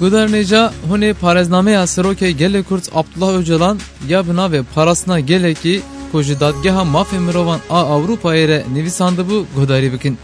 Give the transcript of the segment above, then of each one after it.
Guderneca hune parezname seroke gele Kurt Abdullah Öcalan ya bina ve parasına gele ki koji dadgeha mafya mirovan a Avrupa ere nivisandı bu godari bikin.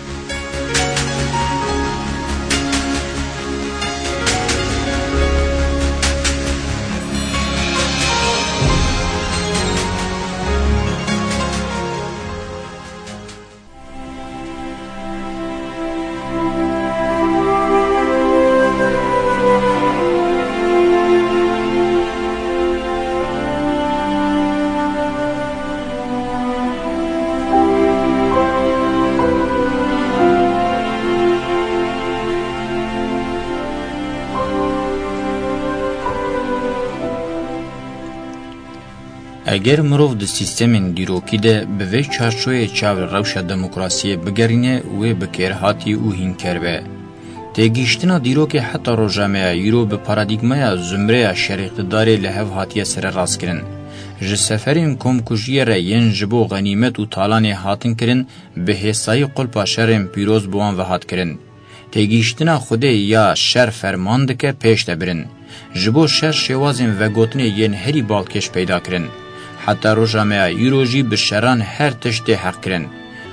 اگر مرو د سیستمین دیروکی ده به وی چارچوی چاو روشا دموکراسی بگرینه و بکرهاتی او هینکربه. تگیشتنا دیروکی حتی روژامه یورو به پارادیگمای زمره شریقتداری لحو هاتیه سر راست کرن. ج سفرین کم کجیه را ین جبو غنیمت و تالانی هاتن کرن به حسای قلپا شرم پیروز بوان و هات کرن. تگیشتنا خوده یا شر فرمانده که پیش دبرن. جبو شر شوازین و گوتنی ین هری بالکش پیدا کرن. حتی روژامه یوروژی بشران هر تشت حق کرن.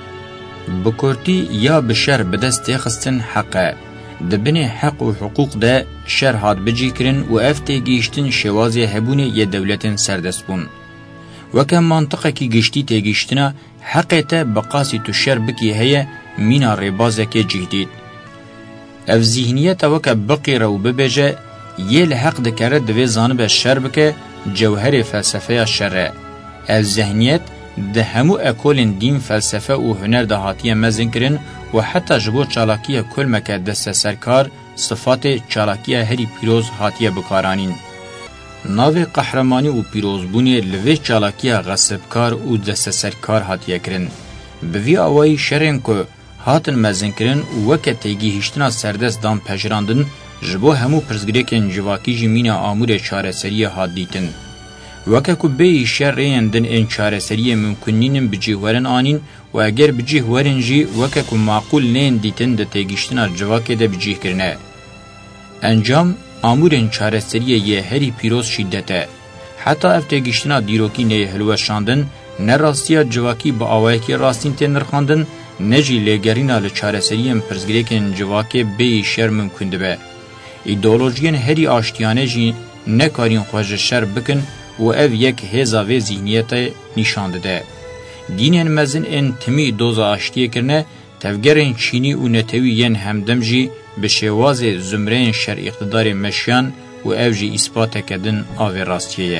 بکورتی یا بشر بدست خستن حقه. دبنی حق و حقوق ده شر هاد بجی کرن و افته گیشتن شوازی هبونه یه دولتن سردست بون. وکم منطقه کی گشتی تگیشتنا حقیقه بقاسی تو شر بکی هیه مینا ریبازه که جهدید. اف ذهنیت وکه بقی رو ببجه یه لحق دکره دوی زانب شر بکه جوهر فلسفه شرع. اف ذهنیت ده همو اکولین دین فلسفه و هنر ده هاتیه مزن کرن و حتی جبو چالاکیه کل مکه دست سرکار صفات چالاکیه هری پیروز هاتیه بکارانین. ناوی قهرمانی و پیروزبونی لوی چالاکیه غصبکار و دست سرکار هاتیه کرن. بوی آوائی شرین که هاتن مزن کرن و وکه تیگی هشتنا سردست دان پجراندن جبو همو پرزگریکن جواکی جمین آمور چاره سریه هات دیتن. وکه که بی شرین دن این چاره سریه ممکنین بجیهورن آنین و اگر بجیهورن جی وکه که معقول نین دیتن ده تیگیشتنا جواکی ده بجیه کرنه. انجام آمورن چاره سریه یه هری پیروز شدته. حتی اف تیگیشتنا دیروکی نه هلوه شاندن نه راستیا جواکی با آوائه که راستین تین نرخاندن نجی لگرینا لچاره سریم پرزگریکن جواکی بی شر ممکن ده. ایدئولوژیان هری آشتیانه جی نکارین خوش شر بکن و او یک هزاوی ذهنیت نشانده ده. دینین مزن این تمی دوز آشتیه کرنه تفگرین چینی و نتویین همدم جی به شواز زمرین شر اقتدار مشیان و او جی اثبات کدن آوی راستیه.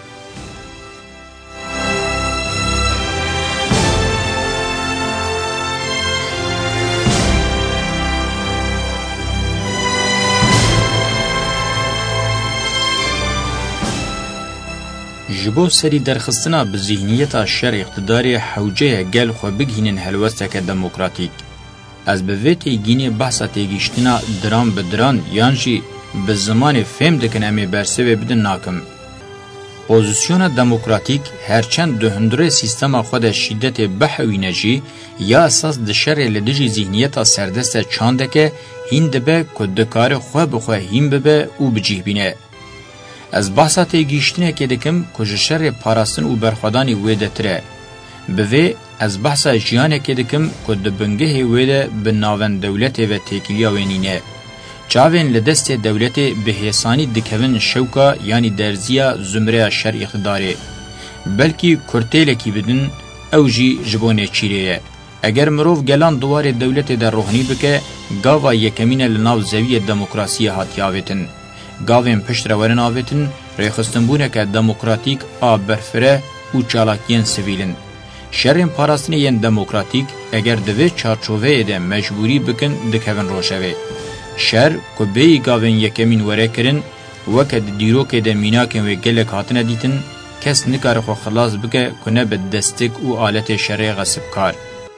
جبو سری درخستنا به ذهنیت شر اقتدار حوجه گل خو بگینن هلوستک دموکراتیک. از به ویتی گینی بحثا تیگیشتنا دران بدران یانجی به زمان فهم دکن امی برسه و بدن ناکم. پوزیسیون دموکراتیک هرچند دهندره سیستما خود شدت بحوی نجی یا اساس دشر لدجی ذهنیت سردست چاندکه هین دبه کدکار خو بخو هیم ببه او بجیه بینه. از بحثا تیگیشتنه که دکم کج شر پاراستن و برخوادانی ویده تره. بوی از بحثا جیانه که دکم کد بنگه ویده بناون دولت و تکیلیا وینینه. چاوین لدست دولت به حسانی دکوین شوکا یعنی درزیا زمره شر اقتداره. بلکی کرتیل کی بدن او جی جبونه چیره. اگر مروف گلان دوار دولت در روحانی بکه گاوا یکمین لناو زوی دموکراسی هاتیاویتن. گاوین پشت روارن آویتن ریخستن بونه که دموکراتیک آب برفره و چالاکین سویلن. شرین پاراستنی ین دموکراتیک اگر دوی چارچوه ده مجبوری بکن دکوین روشوه. شر که بی گاوین یکمین وره کرن وکد دیروک ده میناکن و گلک هاتنه دیتن کس نکار خو خلاص بکه کنه به دستک و آلت شرع غصب کار.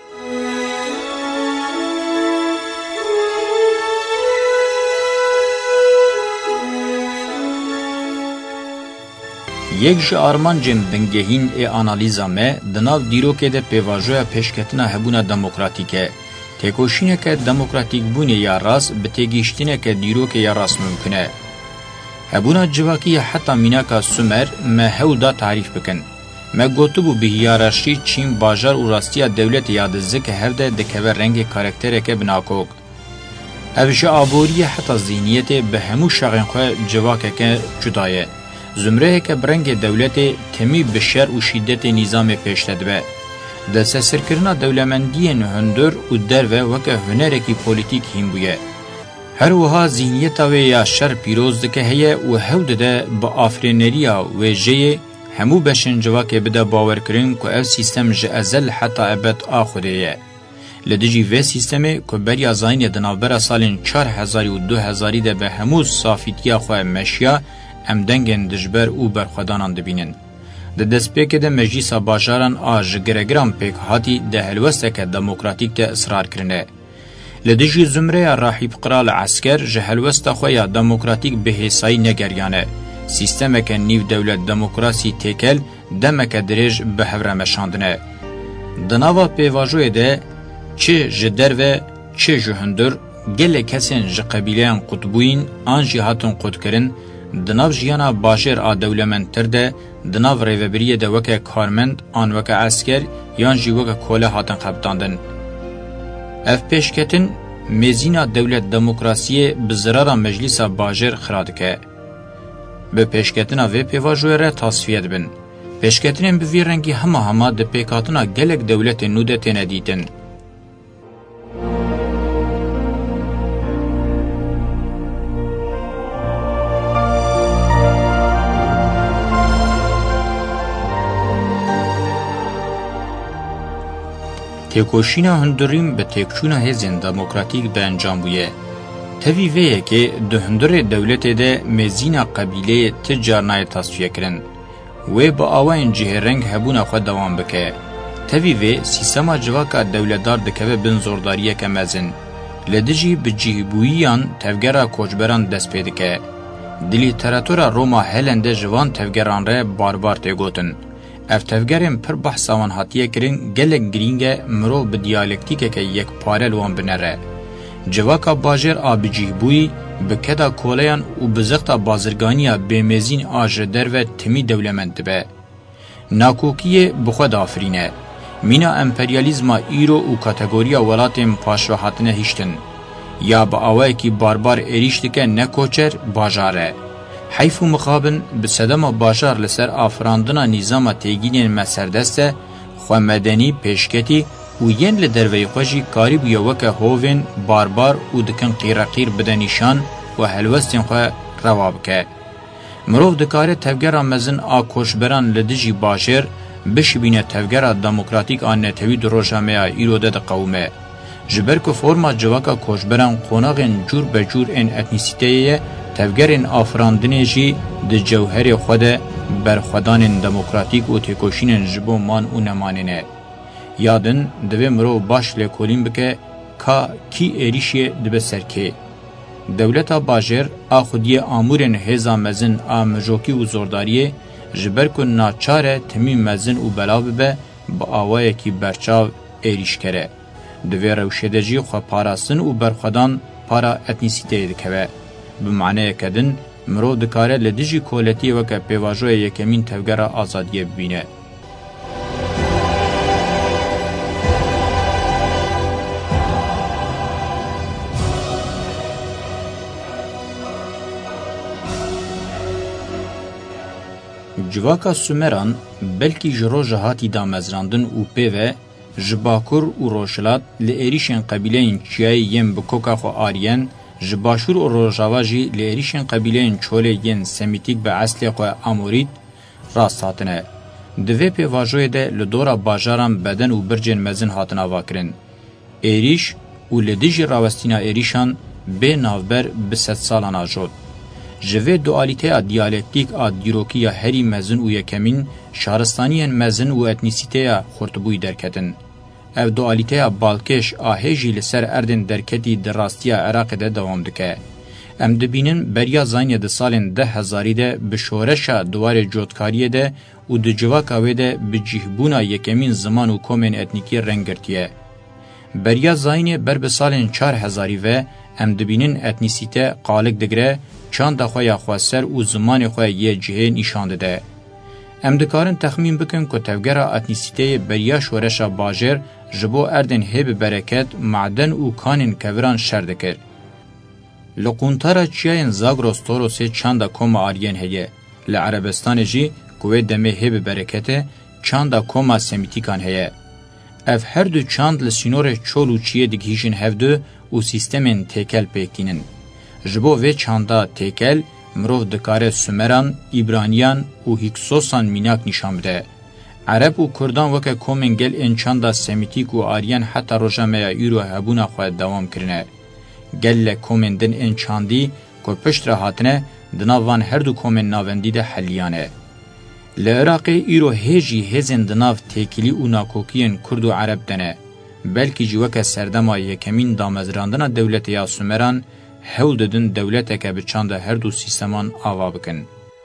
یک جه آرمان جم بنگهین ای آنالیزا مه دناو دیروکه ده پیواجوه پیشکتنا هبونه دموکراتیکه. تکوشینه که دموکراتیک بونه یا راست به تگیشتینه که دیروکه یا راست ممکنه. هبونا جواکی حتی میناکا سومر ما هودا تعریف بکن. ما گوتو بو به هیرارشی چین باجار و راستیا دولت یادزه که هر ده دکوه رنگ کارکتره که بناکوگ. اوش آبوری حتی ذهنیت به همو شاقین خواه جواکه که جدایه. زمره که برنگ دولت تمی بشر و شیدت نظام پیشتد به. دسته سرکرنا دولمندی هندر و در وکه هنرکی پولیتیک هم بویه. هر وها ذهنیت و یا شر پیروز دکه هیه و هود ده با آفرینریا و جه همو بشن جواکه بده باور کرن که او سیستم ازل حتی ابد آخوده لدیجی و سیستمی که بریا زاین دنابرا سالین 4000 و 2000 ده به همو صافیتیا خواه مشیا امدنگن دجبر او برخودانان دبینن. ده دسپیک ده مجلس باجاران آج گرگرام پیک هاتی ده هلوستک دموکراتیک ده اصرار کرنه. لدیجی زمره راحیب قرال عسکر جهلوست خواه دموکراتیک به حسای نگریانه. سیستم که نیو دولت دموکراسی تکل دمک دریج به هفره مشاندنه. دناوا پیواجوی ده چه جدر و چه جهندر گل کسین ج قبیلهان قطبوین آن جهاتون قد کرن دناو جیانا باشر آ دولمنتر ده دناو ریوبریه ده وکه کارمند آن وکه عسکر یان جی وکه کوله هاتن خبتاندن. اف پیشکتن میزینا دولت دموکراسی بزرارا مجلس باجر خرادکه. به پیشکتنا و پیواجوی را تصفیه بن. پیشکتنین به وی رنگی همه ده پیکاتنا گلک دولت نوده تینه دیتن. تکوشینا هندریم به تکچونا هزین دموکراتیک به انجام بویه. تاوی ویه که ده هندر دولت ده مزینا قبیله تجارنای تصفیه کرن و با آوائن جه رنگ هبونا خود دوام بکه. تاوی وی سیستما جواکا دولتدار دکوه بن زورداریه که مزن. لدجی به جهبوییان تفگرا کوچبران دست پیده که. لیتراتورا روما هلنده جوان تفگران ره باربار تیگوتن. اف تفگرین پر بحثوان حتیه کرن گلک گرینگه مرو به دیالکتیکه که یک پارل وان بنره. جواکا باجر آبجیه بوی بکدا کولیان و بزغتا بازرگانیا بیمزین آجر در و تمی دولمند به. ناکوکیه بخود آفرینه. مینا امپریالیزما ایرو و کاتگوریا ولاتیم پاشوحاتنه هیشتن. یا با آوائی که باربار ایریشتی که نکوچر باجاره. حیف و مخابن بسدم باجار لسر آفراندنا نظام تیگینین مسردسته خواه مدنی پیشکتی و ین لدروی خوشی کاری بیا وکه هوین باربار و دکن قیرقیر بدنیشان و هلوستین خواه رواب که. مروف دکاره تفگر مزن آکوشبران لدجی باشر بشبینه تفگر دموکراتیک آن نتوی دروجامه ایروده ده قومه. جبر که فرما جواکا کوشبران قوناغین جور بجور این اتنیسیتیه تفگرین آفراندنه جی ده جوهر خود برخودان دموکراتیک و تکوشین جبو مان و نمانینه. یادن دوی مرو باش لکولین بکه که کی ایریشی دبه سرکه. دولتا باجر آخودی آمورن هزا مزن آمجوکی و زورداریه جبر کن ناچاره تمی مزن و بلاو به با آوائه کی برچاو ایریش کره. دوی روشدجی خو پاراستن و برخودان پارا اتنیسیته دکوه. بمعنی کدن مرو دکاره لدیجی کولتی وکه پیواجوی یکمین تفگر آزادیه ببینه. جواکا سومران بلکی جرو جهاتی دا مزراندن و پیوه جباکور و روشلات لئریشن قبیلین چیای یم بکوکا خو آریان جباشور و روژاواجی لئریشن قبیلین چوله ین سمیتیک به اصل خو امورید راست هاتنه. دوی پیواجوی ده لدورا باجاران بدن و برجن مزن هاتنا واکرن. ایریش و لدیجی راوستینا ایریشان به ناوبر بست سالان آجود. جوه دوالیته دیالکتیک دیروکی هری مزن و یکمین شهرستانی مزن و اتنیسیته خورتبوی درکتن. او دوالیته بالکش آهیجی لسر اردن درکتی دراستی عراق ده دوام دکه. ام دبینن بریا زاینی ده سالن 10,000 ده به شورش دوار جودکاری ده و ده جواکاوی ده به جهبونا یکمین زمان و کومن اتنیکی رنگرتیه. بریا زاینی بر به سالن 4,000 و ام دبینن اتنیسیته قالک دگره çanda xwe ya xweser û zimanê xwe yê cihê nîşan dide. Em dikarin texmîn bikin ku tevgera etnîsîteyê beriya şoreşa bajêr ji bo erdên hêb bereket, maden û kanên keviran şer dikir. Li quntara çiyayên Zagros Torosê çanda koma Aryen heye. Li Erebistanê jî ku wê demê hêb berekete çanda koma Semîtîkan heye. Ev her du çand li sînorê çol û çiyê digihîşin hevdû û sîstemên têkel pêkînin. Ji bo vê çanda têkel, mirov dikare Sümeran, İbraniyan û Hiksosan mînak nîşan bide. Ereb û Kurdan weke komên gel ên çanda Semîtîk û Aryen heta roja me ya îro hebûna xwe dewam kirine. Gelle komên din ên çandî ku piştre hatine, di nav van her du komên navendî de heliyane. Li Iraqê îro hêjî hêzên di nav têkilî û nakokiyên Kurd û Ereb de ne. Belkî jî weke serdema yekemîn damezrandina dewletê ya Sümeran, hewl didin dewleteke bi çanda her du sîsteman ava bikin.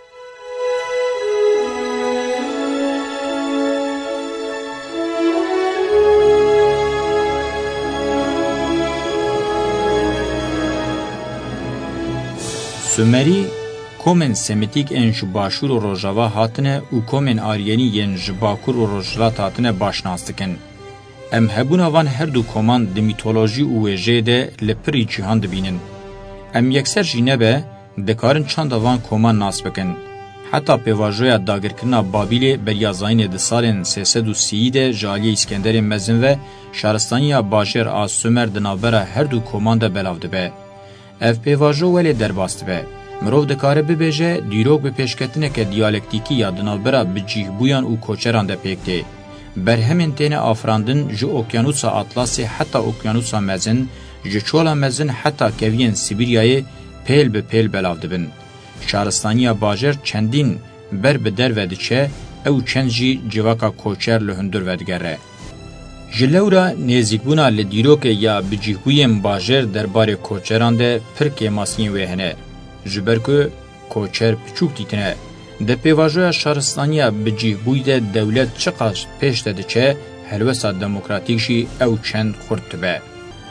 Sümerî komên Semîtîk ên ji Başûr û Rojava hatine û komên Aryenî yên ji Bakur û Rojhilat hatine başnas dikin. Em hebûna van her du koman di mîtolojî û wêjeyê de li pirî cîhan dibînin. Em yekser jî nebe, dikarin çanda van koman nas bikin. Heta pêvajoya dagirkirina Babilê beriya zayînê di salên 330 de ji aliyê İskenderê mezin ve şaristaniya bajêr a Sümer di navbera her du koman de belav dibe. Ev pêvajo welê derbas dibe. Mirov dikare bibêje dîrok bi pêşketineke diyalektîkî ya di navbera bi cîhbûyan û koçeran de pêk tê. Berhemên têne afirandin ji Okyanusa Atlasê heta Okyanusa mezin, ji çola mezin heta keviyên Sîbiryayê pêl bi pêl belav dibin. Şaristaniya bajêr çendîn ber bi derve diçe, ew çend jî civaka koçer li hundir vedigere. Ji lewra nêzîkbûna li dîrokê ya bi cîhbûyên bajêr derbarê koçeran de pir kêmasiyên wê hene. Ji ber ku koçer piçûk dîtine. De pêvajoya şaristaniya bi cîhbûyî de dewlet çiqas pêş de diçe, helwesa demokratîk jî ew çend xurt dibe.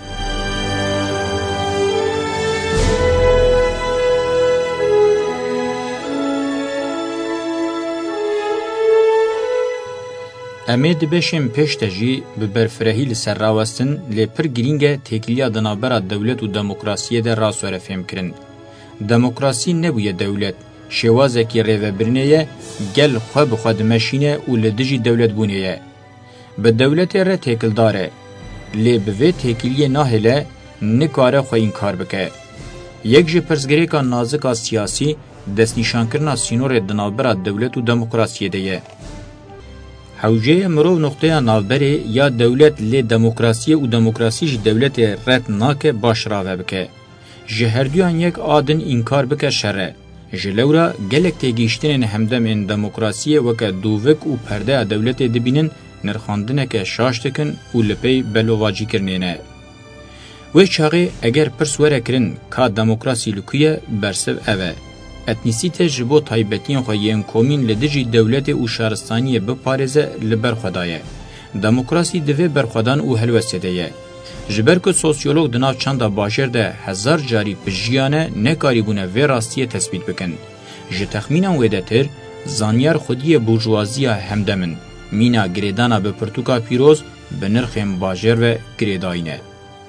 Emê dibêşên pêş de jî bi berfirehî li ser rawestin lê pir girîng e têkiliya di navbera dewlet û demokrasiyê de raswere fêmkirin. Demokrasî nebûye dewlet, şêwazekî rêvebirinê ye, gel xwe bi xwe dimeşîne û li dijî dewletbûnê ye. Bi dewletê re têkildar e, lê bi vê têkiliyê nahêle nikare xwe înkar bike. Yek ji pirsgirêka nazika siyasî, destnîşankirina sînorê di navbera dewlet û demokrasiyê de ye. Hewceyê mirov noxteya navberê ya dewlet lê demokrasiye û demokrasî ji dewletê ret nake baş rave bike. Ji herduyan yek adin înkar bike şerre. Ji lewra gelek têgihîştinên hemdemên demokrasiyê weke dûvik û perdeya dewletê dibînin, nirxandineke şaş dikin û li pey belovacîkirinê ne. Wê çaxê eger pirs were kirin ka demokrasî li ku ye, bersiv ev e. Etnîsîte ji bo taybetiyên xwe yên komîn li dijî dewletê û şaristaniyê biparêze li ber xwe daye. Demokrasî divê berxwedan û helwestê de ye. Ji ber ku sosyolog di nav çanda bajêr de hezar carî pijiyane nekarîbûne vê rastiyê tespît bikin. Ji texmînan wê de tir, zanyar xwediyê burjuwaziya hemdemin, mîna girêdana bi pirtûka pîroz bi nirxên bajêr ve girêdayîne.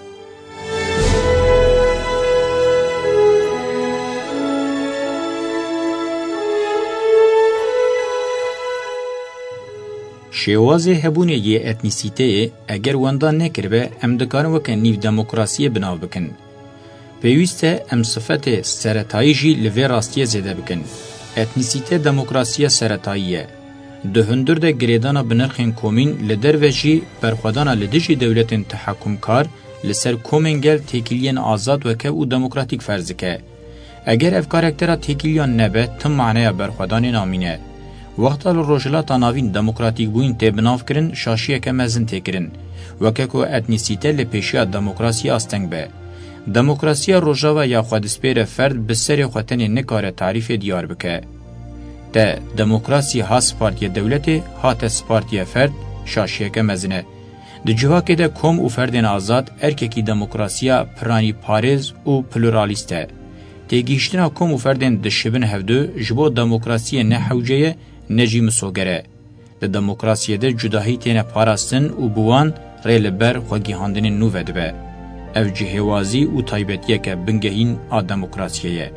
Şêwazê hebûnê yê etnîsîteyê eger wenda nekiribe, em dikarin weke nîv demokrasiyê binav bikin. Pêwîst e em sifetê seretayî jî li vê rastiyê zêde bikin. Etnîsîte demokrasiya seretayî ye. Di hundir de girêdana bi nirxên komîn li derve jî berxwedana li dijî dewletên tehekûmkar li ser komên gel têkiliyên azad weke û demokratîk ferz dike. Eger ev karaktera têkiliyan nebe, tim maneya berxwedanê namîne. Wexta li rojhilata navîn demokratîk bûyîn tê binav kirin, şaşiyeke mezin tê kirin. Weke ku etnîsîte li pêşiya demokrasiyê asteng be. Demokrasiya rojava ya xwedîspêre ferd bi serê xwe tenê nikare tarîfê diyar bike. Te demokrasî ha spartiye dewletê, ha te spartiye ferd, şaşiyeke mezine. Di civakê de kom û ferdên azad, erkekî demokrasiya piranî parêz û pluralîst e. تیگیشتنا کوم و فردین دشبن هفدو جبو دموکراسی نه حوجه نه جی مسوگره. د دموکراسی ده جداهی تینه پاراستن و بوان ریل بر خوگی هاندن نو ودبه. اف جهوازی و تایبتیه که بنگهین آ دموکراسیه.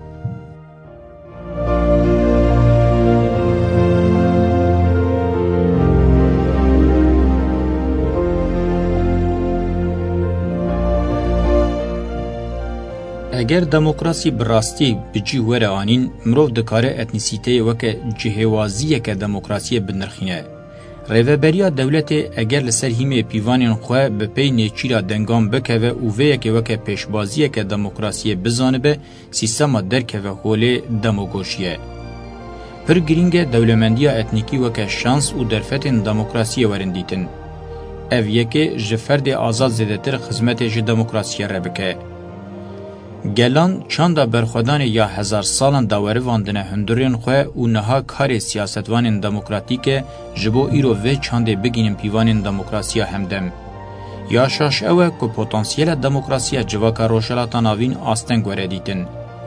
اگر دموکراسی براستی بجی وره آنین مروف دکاره اتنیسیته وکه جهوازیه که دموکراسی بنرخینه. ریوبریا دولت اگر لسر هیمه پیوانین خواه به پی نیچیرا دنگام بکوه او ویه که وکه پیشبازیه که دموکراسی بزانه به سیستما درکوه هوله دموگوشیه. پر گرینگ دولمندیا اتنیکی وکه شانس و درفتین دموکراسی ورندیتن. او یکی جفرد آزاد زیدتر خدمت ج دموکراسی ربکه. گلان چاندا برخودان یا هزار سالان داوری واندنه هندورین خواه و نها کار سیاستوان دموکراتیک جبو ایرو و چانده بگینیم پیوان دموکراسی همدم. یا شاش اوه که پوتانسیل دموکراسی جواکا روشلاتا ناوین آستنگ وردیتن.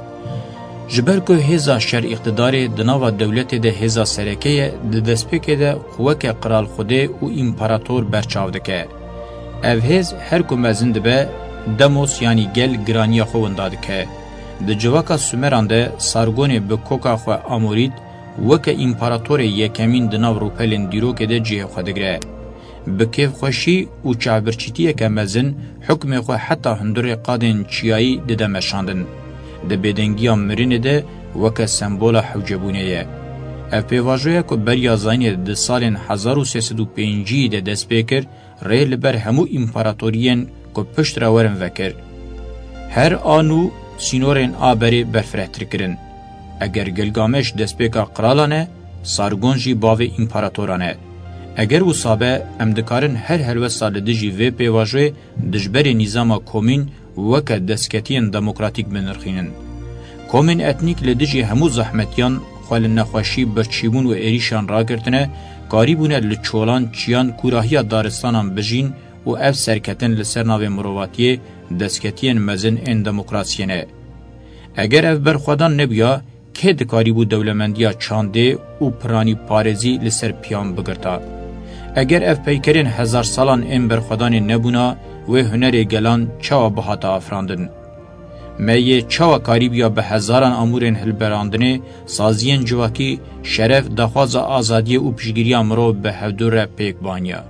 جبر که هزا شر اقتدار دناوا دولت ده هزا سرکه ده دسپیک ده قوک قرال خوده و امپراتور برچاوده که. او هز هر که مزند به دموس یعنی گل گرانیا خو انداد که د جواکا سومرانده سارگون به کوکا خو امورید وک امپراتور یکمین د ناو روپلن دیرو کې د جه خدګره بکیف خوشی او چابرچیتی کمزن حکم خو حتی هندور قادن چیایی د دمشاندن د بدنګیا مرینه ده وک سمبول حجبونه اف پیواژویا کو بریا زاین د سالن 1305 د دسپیکر ریل بر همو امپراتورین کو پشت را ورن وکر هر آنو سینورین آبری برفرهتر کرن اگر گلگامش دسپیکا قرالانه سارگونجی باوی امپراتورانه اگر و صابه امدکارن هر هلوه سال دجی وی پیواجوی دجبر نظام کومین وکا دسکتین دموکراتیک بنرخینن کومین اتنیک لدجی همو زحمتیان خوال نخوشی برچیبون و ایریشان را کرتنه قاریبونه لچولان چیان کوراهی دارستانان بجین و اف سرکتن لسر ناو مرواتیه دسکتین مزن این دموکراسیینه. اگر اف برخودان نبیا که دکاری بو دولمندیا چانده و پرانی پارزی لسر پیام بگرتا. اگر اف پیکرین هزار سالان این برخودان نبونا و هنر گلان چاوا بحاتا افراندن. میه چاوا کاریبیا به هزاران امورین هلبراندنه سازین جواکی شرف دخواز آزادی و پیشگیری امرو به هفدور پیک بانیا.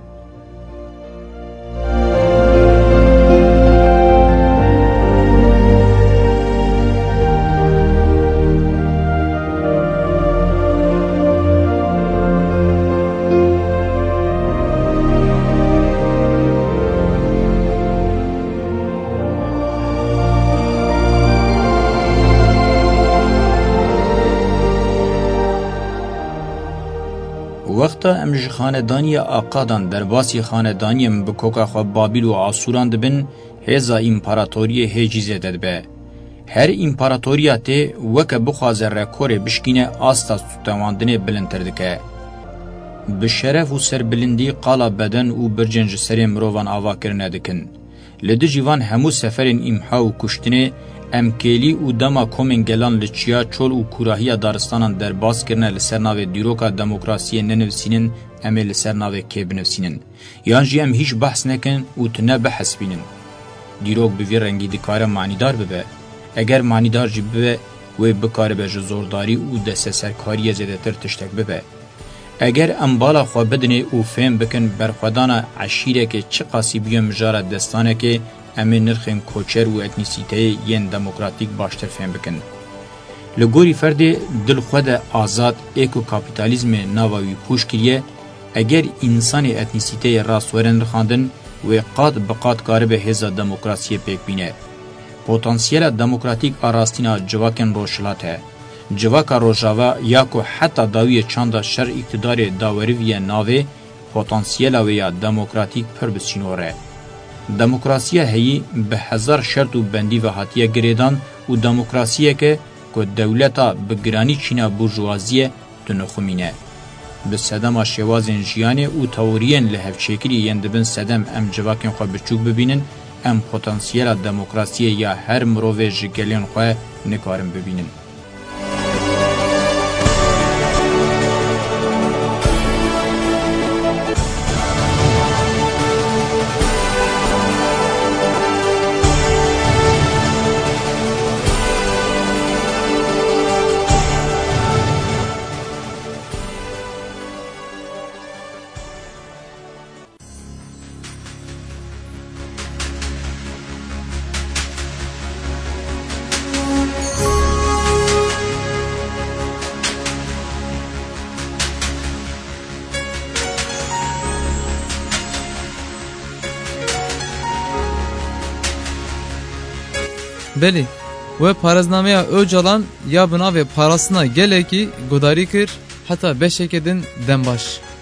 وقتا امج خاندانی آقادان در باسی خاندانی مبکوکا خو بابل و آسوران دبن هزا امپراتوری هجیزه ددبه. هر امپراتوریاتی وکا بخوازه رکور بشکینه آستا ستواندنه بلندتردکه. بشرف و سربلندی قالا بدن و برجنج سری مروان آوا کرنه دکن. لده جیوان همو سفرین امحا و کشتنه امکیلی و دما کومنگلان لچیا چول و کوراهی دارستانان در باز کرنه لسرناو دیروکا دموکراسی ننوسینن امی لسرناو که بنوسینن. یان جی ام هیچ بحث نکن و تنه بحث بینن. دیروک بوی رنگی دکاره معنیدار ببه. اگر معنیدار جی ببه و بکاره به جزورداری و دست سرکاری زیده تر تشتک ببه. اگر امبالا خواه بدنه و فهم بکن برخودان عشیره که چه قاسی بیو مجاره دستانه که امی نرخین کوچر و اتنیسیته ین دموکراتیک باشتر فهم بکن. لگوری فرد دل خود آزاد ایکو کابیتالیزم نواوی پوش کریه اگر انسان اتنیسیته راست ورن رخاندن و قاد بقاد کاره به هزا دموکراسی پیک بینه. پوتانسیل دموکراتیک آراستینا جواکن روشلاته. جواکا روژاوا یا که حتی داوی چاندا شر اقتدار داوریوی ناوه پوتانسیل ویا دموکراتیک پر بسینوره. دموکراسی هی به هزار شرط و بندی و حتیه گریدان و دموکراسی که دولتا بگرانی چینا بورژوازیه تنخمینه. به صدم شوازن جیانه و تورین لحفچکری یندبن صدم ام جواکن خواه بچوک ببینن ام پوتانسیل دموکراسی یا هر مروه جگلین خواه nikarin bibinin. Beli ve paraznameya Öcalan ya buna ve parasına geleki godari kir hatta beşekedin dembaş.